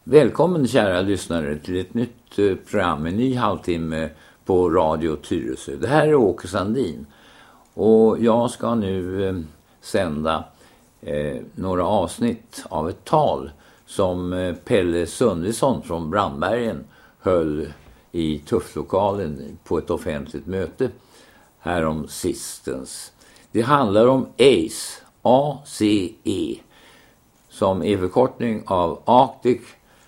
Välkommen kära lyssnare till ett nytt program, en ny halvtimme på Radio Tyresö. Det här är Åke Sandin och jag ska nu sända några avsnitt av ett tal som Pelle Sundvisson från Brandbergen höll i Tufflokalen på ett offentligt möte härom sistens. Det handlar om ACE, A-C-E, som är förkortning av Arctic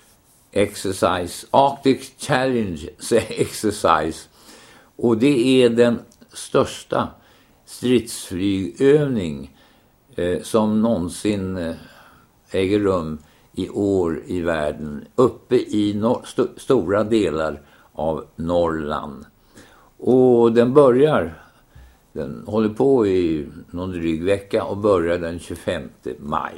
Challenge Exercise, och det är den största stridsflygövning som någonsin äger rum i år i världen uppe i stora delar av Norrland. Och den håller på i någon dryg vecka och börjar den 25 maj.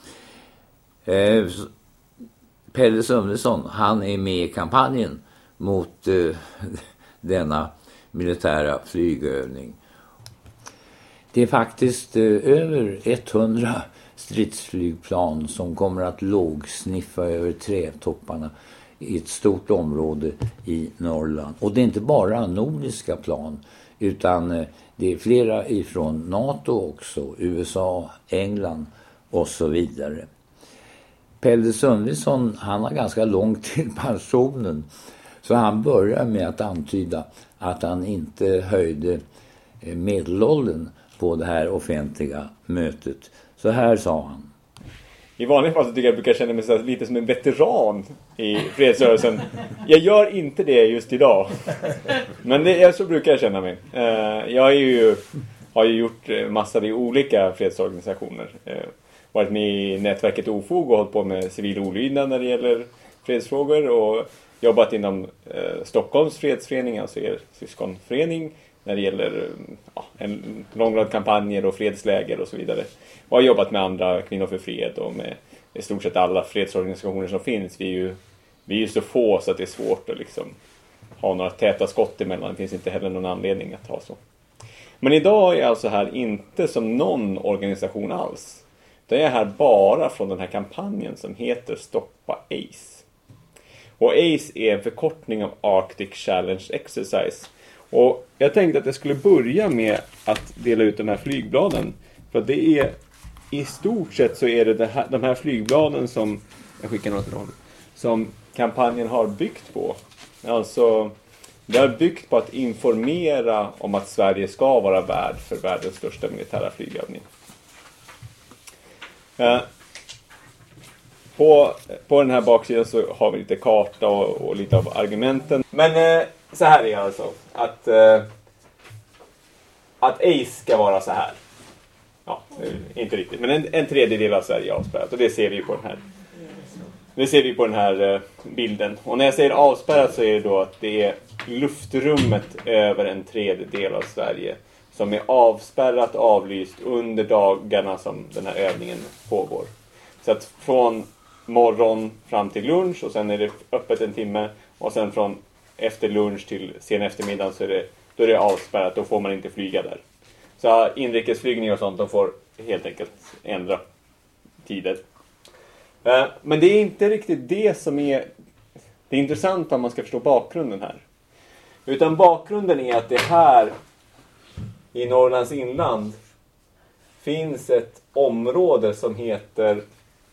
Pelle Sundvisson, han är med i kampanjen mot denna militära flygövning. Det är faktiskt över 100 stridsflygplan som kommer att lågsniffa över trädtopparna i ett stort område i Norrland. Och det är inte bara nordiska plan, utan det är flera ifrån NATO också, USA, England och så vidare. Pelle Sundvisson, han har ganska långt till pensionen, så han börjar med att antyda att han inte höjde medelåldern på det här offentliga mötet. Så här sa han. I vanliga fall så tycker jag brukar känna mig lite som en veteran i fredsrörelsen. Jag gör inte det just idag. Men så brukar jag känna mig. Jag har ju gjort massor i olika fredsorganisationer. Varit med i nätverket Ofog och hållit på med civil olydnad när det gäller fredsfrågor. Och jobbat inom Stockholms fredsförening, alltså er syskonförening, när det gäller en lång rad kampanjer och fredsläger och så vidare. Och har jobbat med andra Kvinnor för fred och med i stort sett alla fredsorganisationer som finns. Vi är ju så få så att det är svårt att liksom ha några täta skott emellan. Det finns inte heller någon anledning att ha så. Men idag är jag alltså här inte som någon organisation alls. Jag är här bara från den här kampanjen som heter Stoppa ACE. Och ACE är en förkortning av Arctic Challenge Exercise. Och jag tänkte att jag skulle börja med att dela ut de här flygbladen. För det är, i stort sett så är det de här flygbladen som, jag skickar något till dem, som kampanjen har byggt på. Alltså, det har byggt på att informera om att Sverige ska vara värd för världens största militära flygövning. På den här baksidan så har vi lite karta och lite av argumenten. Men så här är alltså att ACE ska vara så här. Ja, inte riktigt. Men en tredjedel av Sverige är avspärrat. Och det ser vi på den här. Det ser vi på den här bilden. Och när jag säger avspärrat så är det då att det är luftrummet över en tredjedel av Sverige som är avspärrat, avlyst under dagarna som den här övningen pågår. Så att från morgon fram till lunch och sen är det öppet en timme och sen från efter lunch till sen eftermiddag så då är det avspärrat, då får man inte flyga där. Så inrikesflygning och sånt, de får helt enkelt ändra tider. Men det är inte riktigt det som är det intressanta om man ska förstå bakgrunden här. Utan bakgrunden är att det här i Norrlands inland finns ett område som heter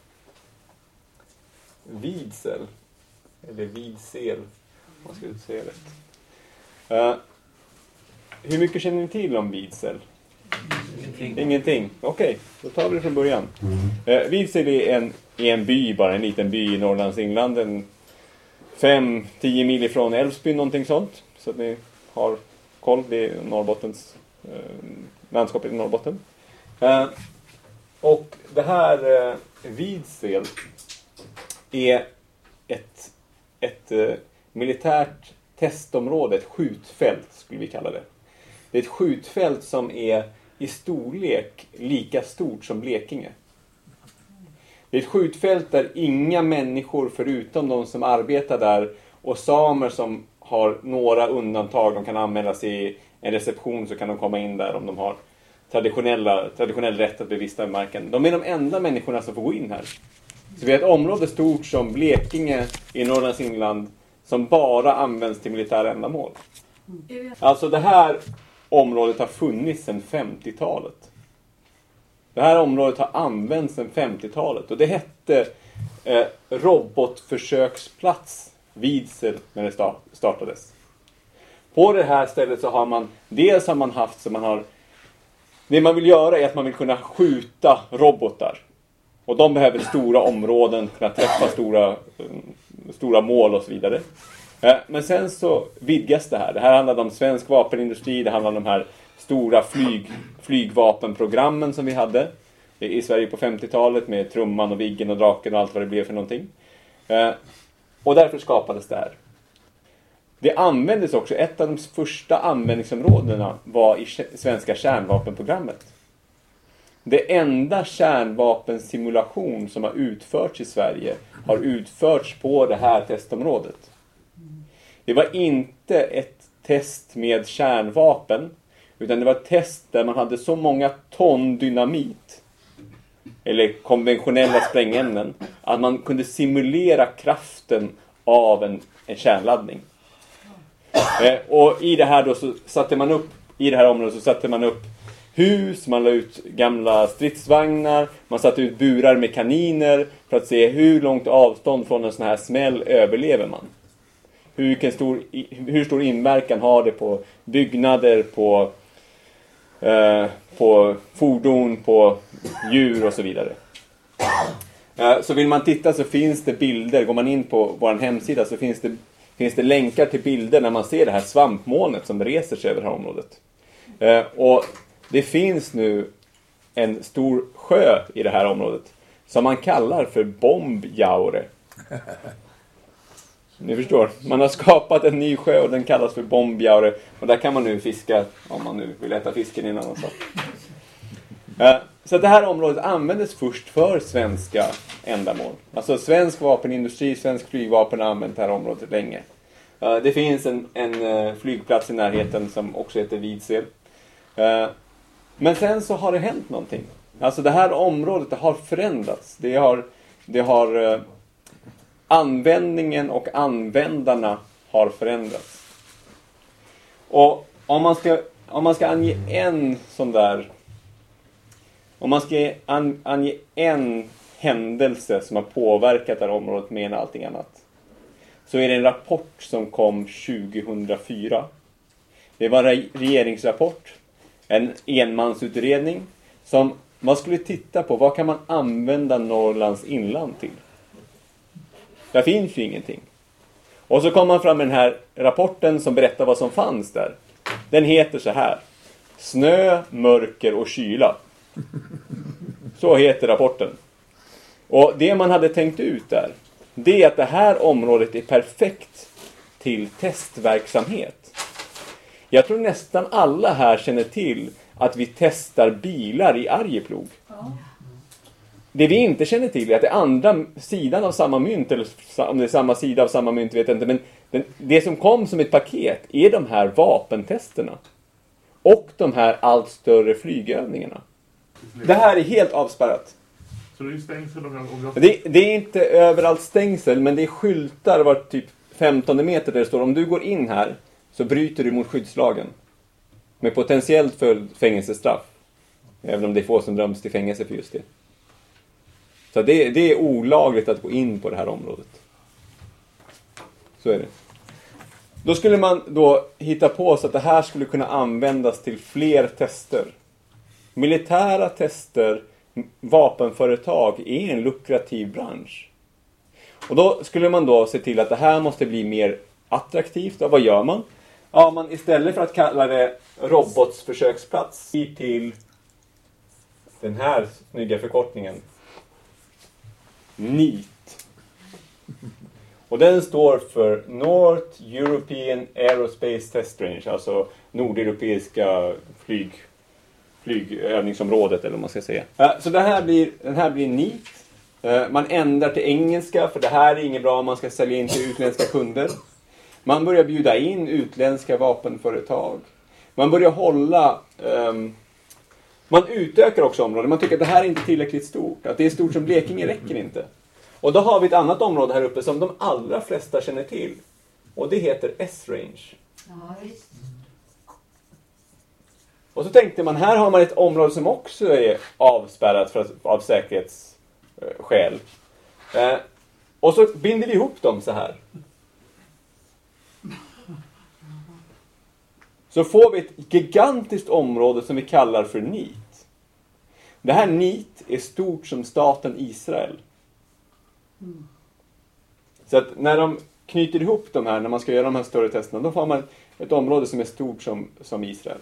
Vidsel. Eller Vidsel, om man ska säga rätt. Hur mycket känner ni till om Vidsel? Ingenting. Okej, då tar vi det från början. Vidsel är en by, bara en liten by i Norrlands inland. 5-10 mil ifrån Älvsbyn, någonting sånt. Så att ni har koll, det är Norrbottens landskapet i Norrbotten. Och det här Vidsel är ett militärt testområde, ett skjutfält skulle vi kalla det. Det är ett skjutfält som är i storlek lika stort som Blekinge. Det är ett skjutfält där inga människor förutom de som arbetar där och samer som har några undantag, de kan anmäla sig i en reception så kan de komma in där om de har traditionell rätt att bevista i marken. De är de enda människorna som får gå in här. Så vi har ett område stort som Blekinge i Norrlands inland som bara används till militära ändamål. Alltså det här området har funnits sedan 50-talet. Det här området har använts sedan 50-talet. Och det hette robotförsöksplats Vidsel när det startades. På det här stället så har man, dels har man haft så man har, det man vill göra är att man vill kunna skjuta robotar. Och de behöver stora områden, kunna träffa stora mål och så vidare. Men sen så vidgas det här. Det här handlar om svensk vapenindustri, det handlar om de här stora flygvapenprogrammen som vi hade i Sverige på 50-talet med Trumman och Viggen och Draken och allt vad det blev för någonting. Och därför skapades det här. Det användes också, ett av de första användningsområdena var i svenska kärnvapenprogrammet. Det enda kärnvapensimulation som har utförts i Sverige har utförts på det här testområdet. Det var inte ett test med kärnvapen, utan det var ett test där man hade så många ton dynamit eller konventionella sprängämnen att man kunde simulera kraften av en kärnladdning. Och i det här då så satte man upp, i det här området så satte man upp hus, man la ut gamla stridsvagnar, man satte ut burar med kaniner för att se hur långt avstånd från en sån här smäll överlever man. Hur stor inverkan har det på byggnader, på fordon, på djur och så vidare. Så vill man titta så finns det bilder, går man in på vår hemsida så finns det länkar till bilder när man ser det här svampmolnet som reser sig över det här området. Och det finns nu en stor sjö i det här området som man kallar för Bombjaure. Ni förstår, man har skapat en ny sjö och den kallas för Bombjaure. Och där kan man nu fiska, om man nu vill äta fisken i en annan sak. Så det här området användes först för svenska ändamål. Alltså svensk vapenindustri, svensk flygvapen har använt det här området länge. Det finns en flygplats i närheten som också heter Vidsel. Men sen så har det hänt någonting. Alltså det här området har förändrats. Det har användningen och användarna har förändrats. Och om man ska ange en sån där, om man ska ange en händelse som har påverkat det här området mer än allting annat, så är det en rapport som kom 2004. Det var en regeringsrapport, en enmansutredning som man skulle titta på vad kan man använda Norrlands inland till. Där finns ju ingenting. Och så kom man fram med den här rapporten som berättar vad som fanns där. Den heter så här: Snö, mörker och kyla. Så heter rapporten. Och det man hade tänkt ut där, det är att det här området är perfekt till testverksamhet. Jag tror nästan alla här känner till att vi testar bilar i Arjeplog. Det vi inte känner till är att det är andra sidan av samma mynt, eller om det är samma sida av samma mynt vet jag inte, men det som kom som ett paket är de här vapentesterna och de här allt större flygövningarna. Det här är helt avspärrat. Så det är stängsel det är inte överallt stängsel, men det är skyltar var typ 15 meter där det står: om du går in här så bryter du mot skyddslagen med potentiellt fängelsestraff, även om det är få som döms till fängelse för just det. Så det är olagligt att gå in på det här området. Så är det. Då skulle man då hitta på så att det här skulle kunna användas till fler tester. Militära tester, vapenföretag är en lukrativ bransch. Och då skulle man då se till att det här måste bli mer attraktivt. Och vad gör man? Ja, man istället för att kalla det robotsförsöksplats till den här snygga förkortningen NEAT. Och den står för North European Aerospace Test Range, alltså nordeuropeiska flygövningsområdet eller vad man ska säga. Så den här blir NEAT. Man ändrar till engelska för det här är inget bra om man ska sälja in till utländska kunder. Man börjar bjuda in utländska vapenföretag. Man börjar hålla... man utökar också området. Man tycker att det här är inte tillräckligt stort. Att det är stort som Blekinge räcker inte. Och då har vi ett annat område här uppe som de allra flesta känner till. Och det heter S-range. Ja, visst. Och så tänkte man, här har man ett område som också är avspärrat av säkerhetsskäl. Och så binder vi ihop dem så här. Så får vi ett gigantiskt område som vi kallar för NEAT. Det här NEAT är stort som staten Israel. Så att när de knyter ihop de här, när man ska göra de här större testerna, då får man ett område som är stort som Israel.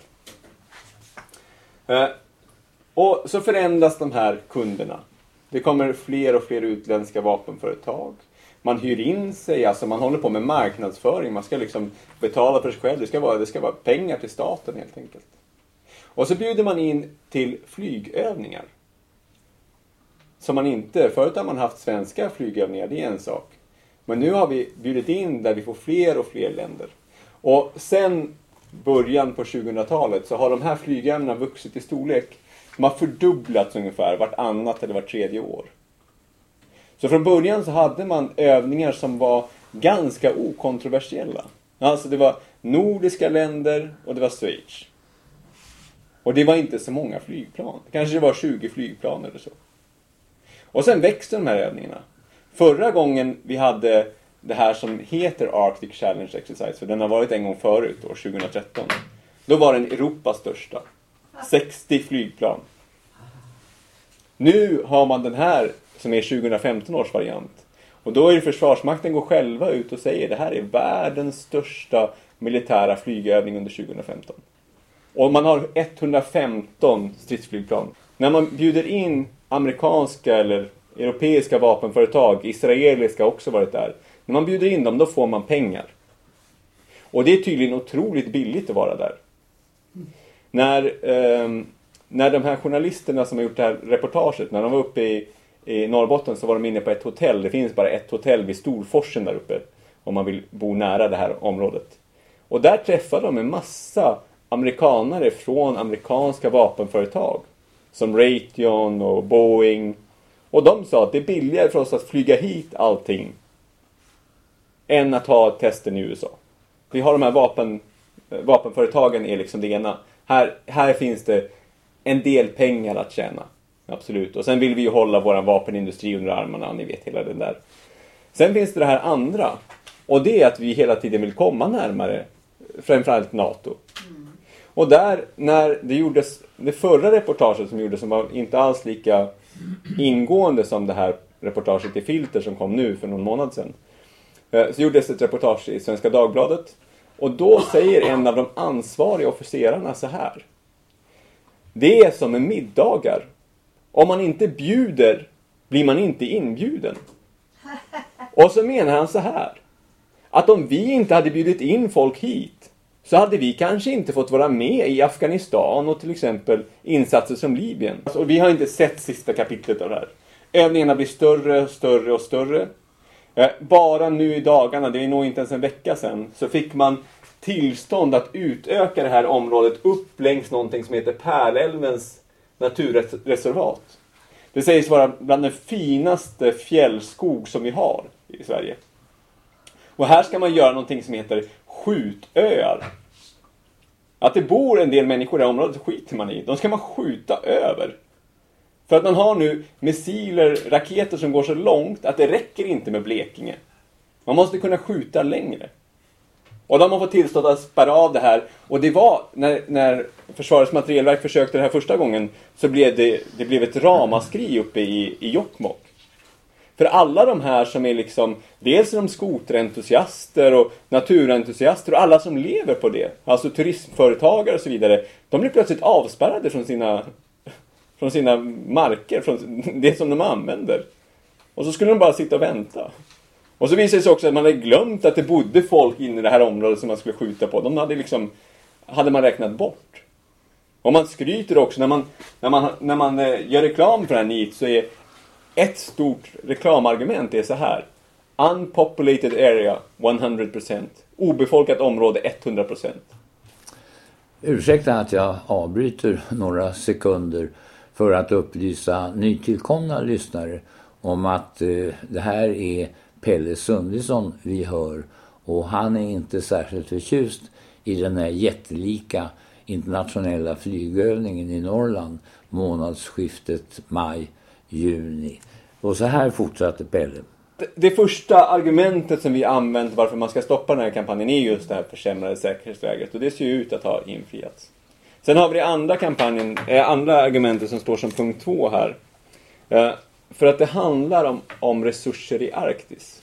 Och så förändras de här kunderna. Det kommer fler och fler utländska vapenföretag. Man hyr in sig, alltså man håller på med marknadsföring. Man ska liksom betala för sig själv. Det ska vara pengar till staten helt enkelt. Och så bjuder man in till flygövningar. Som man inte, förut har man haft svenska flygövningar, det är en sak. Men nu har vi bjudit in där vi får fler och fler länder. Och sen början på 2000-talet så har de här flygövningarna vuxit i storlek. De har fördubblats ungefär vartannat eller vart tredje år. Så från början så hade man övningar som var ganska okontroversiella. Alltså det var nordiska länder och det var Schweiz. Och det var inte så många flygplan. Kanske det var 20 flygplan eller så. Och sen växte de här övningarna. Förra gången vi hade det här som heter Arctic Challenge Exercise, för den har varit en gång förut, år 2013. Då var den Europas största. 60 flygplan. Nu har man den här som är 2015 års variant. Och då är det Försvarsmakten går själva ut och säger det här är världens största militära flygövning under 2015. Och man har 115 stridsflygplan. När man bjuder in amerikanska eller europeiska vapenföretag, israeliska har också varit där. När man bjuder in dem, då får man pengar. Och det är tydligen otroligt billigt att vara där. När de här journalisterna som har gjort det här reportaget, när de var uppe i Norrbotten så var de inne på ett hotell. Det finns bara ett hotell vid Storforsen där uppe om man vill bo nära det här området. Och där träffade de en massa amerikanare från amerikanska vapenföretag. Som Raytheon och Boeing. Och de sa att det är billigare för oss att flyga hit allting än att ha testen i USA. Vi har de här vapenföretagen är liksom det ena. Här finns det en del pengar att tjäna. Absolut. Och sen vill vi ju hålla vår vapenindustri under armarna. Ni vet hela den där. Sen finns det här andra. Och det är att vi hela tiden vill komma närmare framförallt NATO. Och där, när det gjordes, det förra reportaget som gjordes som var inte alls lika ingående som det här reportaget i Filter som kom nu för någon månad sedan. Så gjordes ett reportage i Svenska Dagbladet. Och då säger en av de ansvariga officerarna så här. Det är som med middagar. Om man inte bjuder blir man inte inbjuden. Och så menar han så här. Att om vi inte hade bjudit in folk hit så hade vi kanske inte fått vara med i Afghanistan och till exempel insatser som Libyen. Alltså, vi har inte sett sista kapitlet av det här. Övningarna blir större, större och större. Bara nu i dagarna, det är nog inte ens en vecka sedan, så fick man tillstånd att utöka det här området upp längs någonting som heter Pärlälvens naturreservat. Det sägs vara bland den finaste fjällskog som vi har i Sverige. Och här ska man göra någonting som heter skjutöar. Att det bor en del människor i det området skiter man i. De ska man skjuta över. För att man har nu missiler, raketer som går så långt att det räcker inte med Blekinge. Man måste kunna skjuta längre. Och de har fått tillstånd att spärra av det här. Och det var, när Försvarets materielverk försökte det här första gången, så blev det blev ett ramaskri uppe i Jokkmokk. För alla de här som är liksom, dels är de skoterentusiaster och naturentusiaster och alla som lever på det, alltså turismföretagare och så vidare, de blir plötsligt avspärrade från sina marker, från det som de använder. Och så skulle de bara sitta och vänta. Och så visade det sig också att man hade glömt att det bodde folk inne i det här området som man skulle skjuta på. De hade man räknat bort. Och man skryter också, när man gör reklam för det här NEAT, så är ett stort reklamargument är så här. Unpopulated area 100%. Obefolkat område 100%. Ursäkta att jag avbryter några sekunder för att upplysa nytillkomna lyssnare om att det här är Pelle Sundesson vi hör, och han är inte särskilt förtjust i den här jättelika internationella flygövningen i Norrland månadsskiftet maj-juni. Och så här fortsatte Pelle. Det första argumentet som vi använt varför man ska stoppa den här kampanjen är just det här försämrade säkerhetsläget, och det ser ju ut att ha infriats. Sen har vi det andra argumentet som står som punkt 2 här. För att det handlar om resurser i Arktis.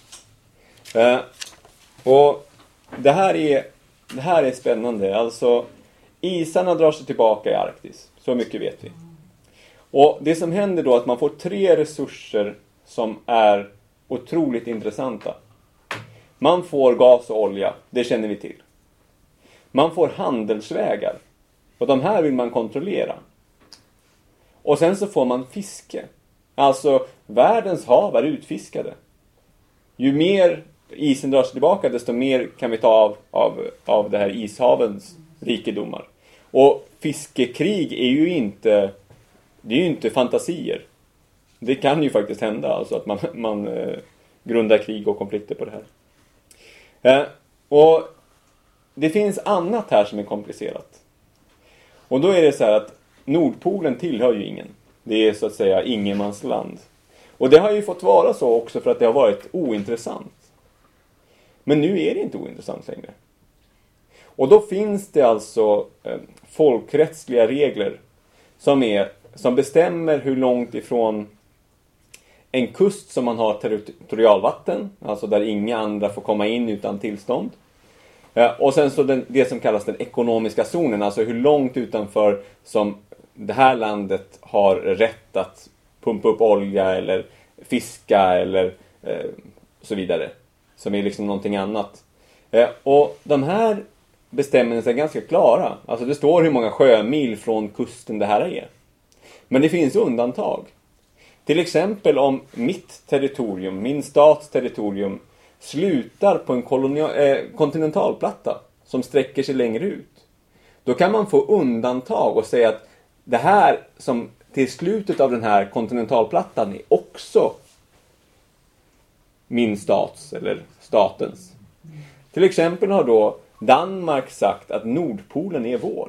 Och det här är spännande. Alltså, isarna drar sig tillbaka i Arktis. Så mycket vet vi. Och det som händer då är att man får 3 resurser som är otroligt intressanta. Man får gas och olja, det känner vi till. Man får handelsvägar, och de här vill man kontrollera. Och sen så får man fiske. Alltså, världens hav är utfiskade. Ju mer isen drar sig tillbaka, desto mer kan vi ta av det här ishavens rikedomar. Och fiskekrig är ju inte fantasier. Det kan ju faktiskt hända, alltså att man grundar krig och konflikter på det här. Och det finns annat här som är komplicerat. Och då är det så här att Nordpolen tillhör ju ingen. Det är så att säga ingenmansland. Och det har ju fått vara så också för att det har varit ointressant. Men nu är det inte ointressant längre. Och då finns det alltså folkrättsliga regler som bestämmer hur långt ifrån en kust som man har territorialvatten, alltså där inga andra får komma in utan tillstånd. Och sen så det som kallas den ekonomiska zonen, alltså hur långt utanför som det här landet har rätt att pumpa upp olja eller fiska eller så vidare. Som är liksom någonting annat. Och de här bestämmelserna är ganska klara. Alltså det står hur många sjömil från kusten det här är. Men det finns undantag. Till exempel om min stats territorium slutar på en kontinentalplatta som sträcker sig längre ut. Då kan man få undantag och säga att det här som till slutet av den här kontinentalplattan är också min stats eller statens. Till exempel har då Danmark sagt att Nordpolen är vår.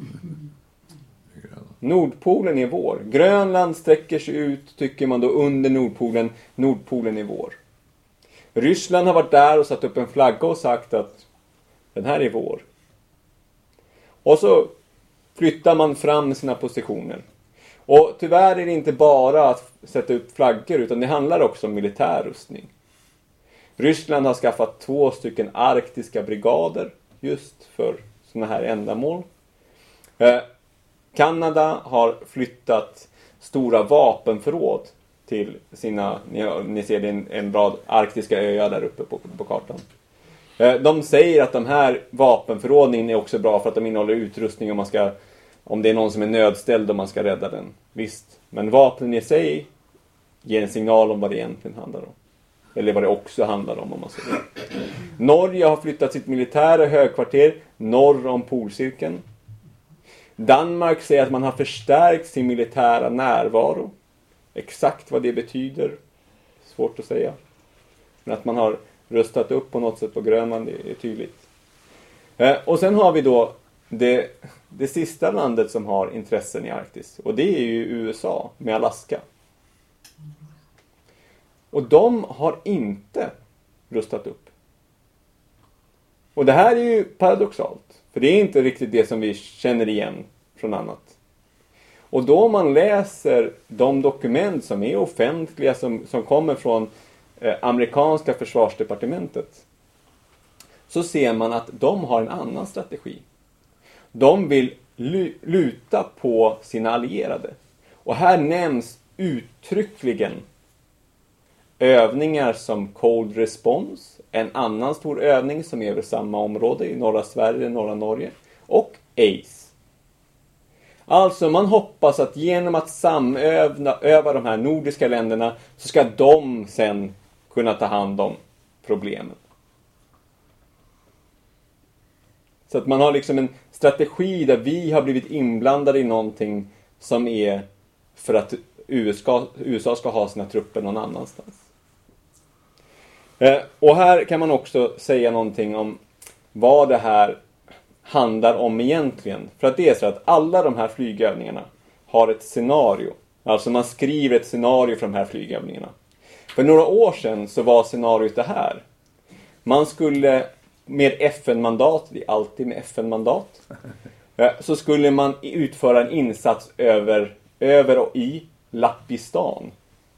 Nordpolen är vår. Grönland sträcker sig ut, tycker man då, under Nordpolen. Nordpolen är vår. Ryssland har varit där och satt upp en flagga och sagt att den här är vår. Och så flyttar man fram sina positioner. Och tyvärr är det inte bara att sätta upp flaggor, utan det handlar också om militärrustning. Ryssland har skaffat 2 stycken arktiska brigader just för såna här ändamål. Kanada har flyttat stora vapenförråd till sina, ni ser det en rad arktiska öar där uppe på kartan. De säger att de här vapenförråden är också bra för att de innehåller utrustning om det är någon som är nödställd och man ska rädda den. Visst, men vapnen i sig ger en signal om vad det egentligen handlar om. Eller vad det också handlar om man säger. Norge har flyttat sitt militära högkvarter norr om polcirkeln. Danmark säger att man har förstärkt sin militära närvaro. Exakt vad det betyder, svårt att säga. Men att man har rustat upp på något sätt på Grönland är tydligt. Och sen har vi då det sista landet som har intressen i Arktis. Och det är ju USA med Alaska. Och de har inte rustat upp. Och det här är ju paradoxalt. För det är inte riktigt det som vi känner igen från annat. Och då man läser de dokument som är offentliga som kommer från amerikanska försvarsdepartementet, så ser man att de har en annan strategi. De vill luta på sina allierade. Och här nämns uttryckligen övningar som Cold Response, en annan stor övning som är över samma område i norra Sverige, norra Norge, och ACE. Alltså man hoppas att genom att samöva de här nordiska länderna så ska de sen kunna ta hand om problemen. Så att man har liksom en strategi där vi har blivit inblandade i någonting som är för att USA ska ha sina trupper någon annanstans. Och här kan man också säga någonting om vad det här handlar om egentligen. För att det är så att alla de här flygövningarna har ett scenario. Alltså man skriver ett scenario för de här flygövningarna. För några år sedan så var scenariot det här. Man skulle med FN-mandat, det är alltid med FN-mandat, så skulle man utföra en insats över och i Lappistan.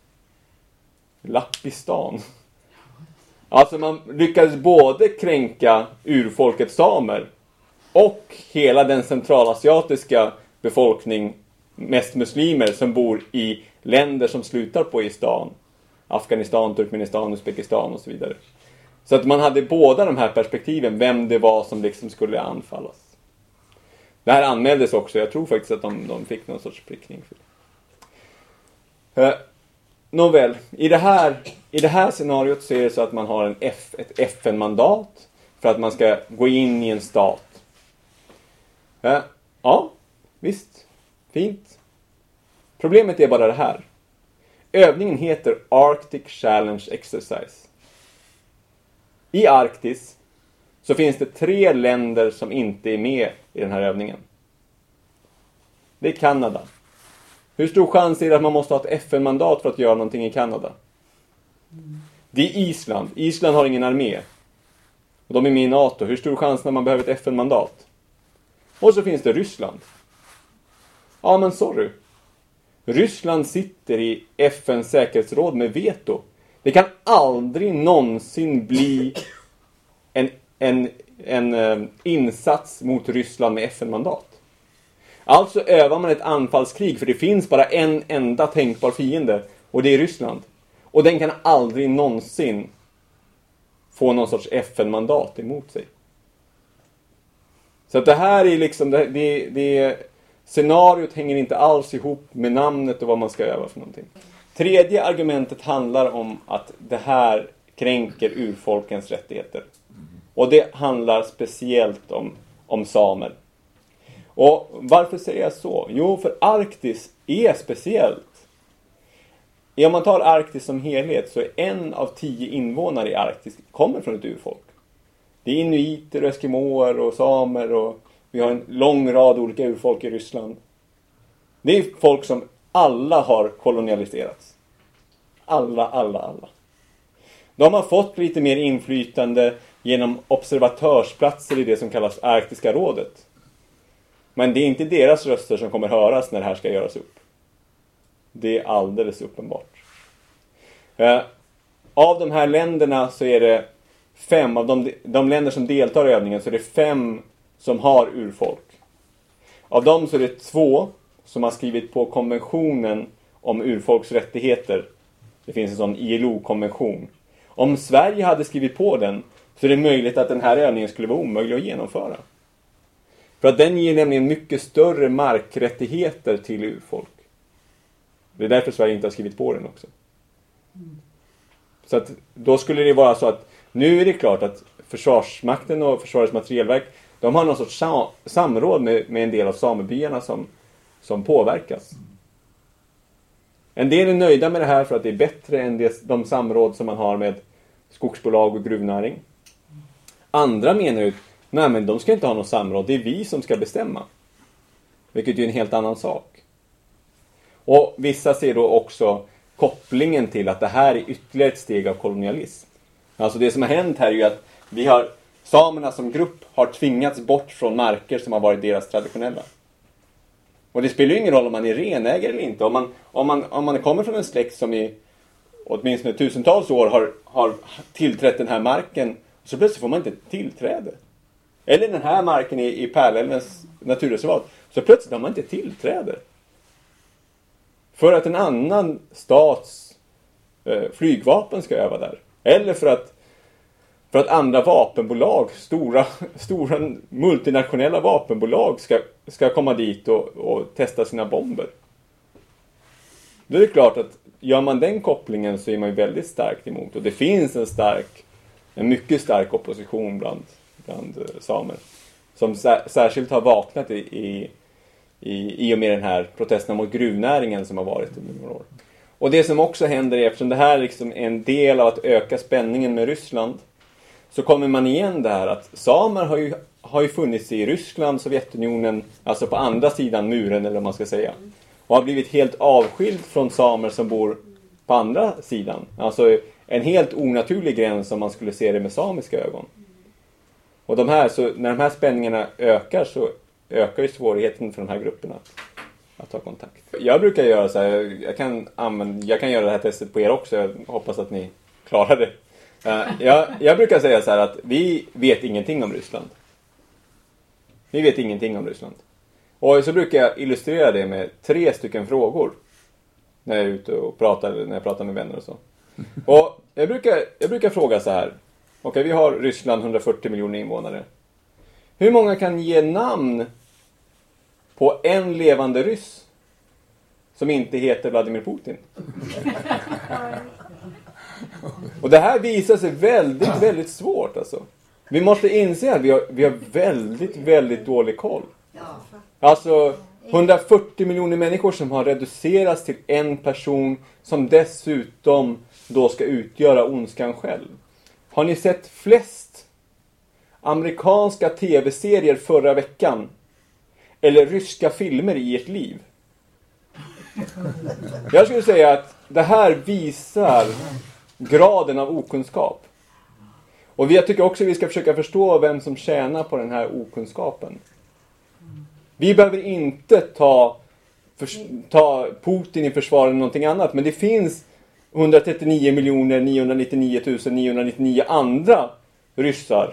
Lappistan. Alltså man lyckades både kränka urfolket samer och hela den centralasiatiska befolkning, mest muslimer, som bor i länder som slutar på istan. Afghanistan, Turkmenistan, Uzbekistan och så vidare. Så att man hade båda de här perspektiven, vem det var som liksom skulle anfallas. Det här anmäldes också, jag tror faktiskt att de fick någon sorts prickning för det. Nåväl, i det här scenariot så är det så att man har ett FN-mandat för att man ska gå in i en stat. Ja, visst, fint. Problemet är bara det här. Övningen heter Arctic Challenge Exercise. I Arktis så finns det 3 länder som inte är med i den här övningen. Det är Kanada. Hur stor chans är det att man måste ha ett FN-mandat för att göra någonting i Kanada? Det är Island. Island har ingen armé. Och de är med i NATO. Hur stor chans när man behöver ett FN-mandat? Och så finns det Ryssland. Ja, men sorry. Ryssland sitter i FNs säkerhetsråd med veto. Det kan aldrig någonsin bli en insats mot Ryssland med FN-mandat. Alltså övar man ett anfallskrig, för det finns bara en enda tänkbar fiende, och det är Ryssland. Och den kan aldrig någonsin få någon sorts FN-mandat emot sig. Så att det här är liksom, scenariot hänger inte alls ihop med namnet och vad man ska öva för någonting. Tredje argumentet handlar om att det här kränker urfolkens rättigheter. Och det handlar speciellt om samer. Och varför säger jag så? Jo, för Arktis är speciellt. Om man tar Arktis som helhet så är 1 av 10 invånare i Arktis kommer från ett urfolk. Det är inuiter, eskimoer och samer, och vi har en lång rad olika urfolk i Ryssland. Det är folk som alla har kolonialiserats. Alla. De har fått lite mer inflytande genom observatörsplatser i det som kallas Arktiska rådet. Men det är inte deras röster som kommer höras när det här ska göras upp. Det är alldeles uppenbart. Av de här länderna så är det 5 av de länder som deltar i övningen, så är det 5 som har urfolk. Av dem så är det 2 som har skrivit på konventionen om urfolks rättigheter. Det finns en sån ILO-konvention. Om Sverige hade skrivit på den så är det möjligt att den här övningen skulle vara omöjlig att genomföra. För att den ger nämligen mycket större markrättigheter till urfolk. Det är därför Sverige inte har skrivit på den också. Så att då skulle det vara så att nu är det klart att Försvarsmakten och Försvarets materielverk, de har någon sorts samråd med en del av samebyarna som påverkas. En del är nöjda med det här för att det är bättre än de samråd som man har med skogsbolag och gruvnäring. Andra menar ju, nej men de ska inte ha något samråd, det är vi som ska bestämma. Vilket är en helt annan sak. Och vissa ser då också kopplingen till att det här är ytterligare ett steg av kolonialism. Alltså det som har hänt här är ju att samerna som grupp har tvingats bort från marker som har varit deras traditionella. Och det spelar ju ingen roll om man är renägare eller inte. Om man kommer från en släkt som i åtminstone tusentals år har tillträtt den här marken, så plötsligt får man inte tillträde. Eller den här marken i Pärlälvens naturreservat, så plötsligt har man inte tillträde. För att en annan stats flygvapen ska öva där. Eller för att andra vapenbolag, stora multinationella vapenbolag ska komma dit och testa sina bomber. Då är det klart att gör man den kopplingen så är man ju väldigt starkt emot. Och det finns en mycket stark opposition bland samer. Som särskilt har vaknat i i och med den här protesten mot gruvnäringen som har varit under några år. Och det som också händer är, eftersom det här liksom är en del av att öka spänningen med Ryssland, så kommer man igen det här att samer har ju funnits i Ryssland, Sovjetunionen, alltså på andra sidan muren eller vad man ska säga. Och har blivit helt avskild från samer som bor på andra sidan. Alltså en helt onaturlig gräns om man skulle se det med samiska ögon. Och när de här spänningarna ökar så ökar ju svårigheten för de här grupperna att ta kontakt. Jag brukar göra så här, jag kan göra det här testet på er också, jag hoppas att ni klarar det. Jag brukar säga så här att vi vet ingenting om Ryssland. Vi vet ingenting om Ryssland. Och så brukar jag illustrera det med 3 stycken frågor när jag är ute och när jag pratar med vänner och så. Och jag brukar fråga så här. Okej, vi har Ryssland 140 miljoner invånare. Hur många kan ge namn på en levande ryss som inte heter Vladimir Putin? Och det här visar sig väldigt, väldigt svårt alltså. Vi måste inse att vi har väldigt, väldigt dålig koll. Alltså 140 miljoner människor som har reducerats till en person som dessutom då ska utgöra ondskan själv. Har ni sett flest amerikanska tv-serier förra veckan eller ryska filmer i ert liv? Jag skulle säga att det här visar graden av okunskap. Och jag tycker också att vi ska försöka förstå vem som tjänar på den här okunskapen. Vi behöver inte ta Putin i försvar eller någonting annat. Men det finns 139 999 999 andra ryssar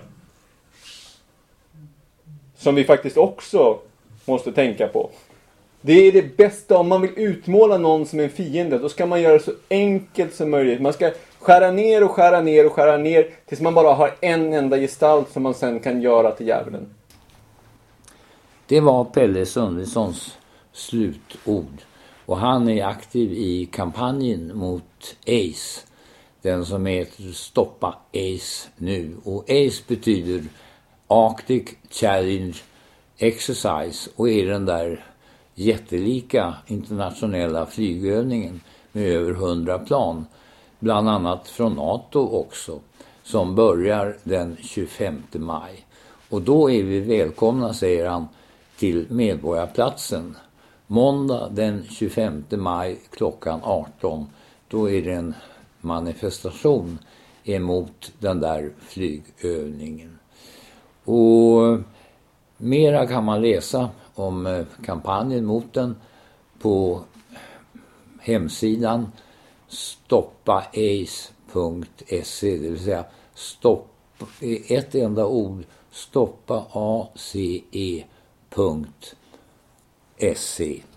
som vi faktiskt också måste tänka på. Det är det bästa. Om man vill utmåla någon som en fiende, då ska man göra det så enkelt som möjligt. Man ska skära ner och skära ner och skära ner tills man bara har en enda gestalt som man sen kan göra till djävulen. Det var Pelle Sundessons slutord. Och han är aktiv i kampanjen mot AIDS. Den som heter Stoppa AIDS nu. Och AIDS betyder Arctic Challenge Exercise. Och är den där jättelika internationella flygövningen med över 100 plan. Bland annat från NATO också. Som börjar den 25 maj. Och då är vi välkomna, säger han, till Medborgarplatsen. Måndag den 25 maj klockan 18. Då är det en manifestation emot den där flygövningen. Och mera kan man läsa om kampanjen mot den på hemsidan stoppaaids.se, det vill säga stoppa i ett enda ord, stoppa ace.se.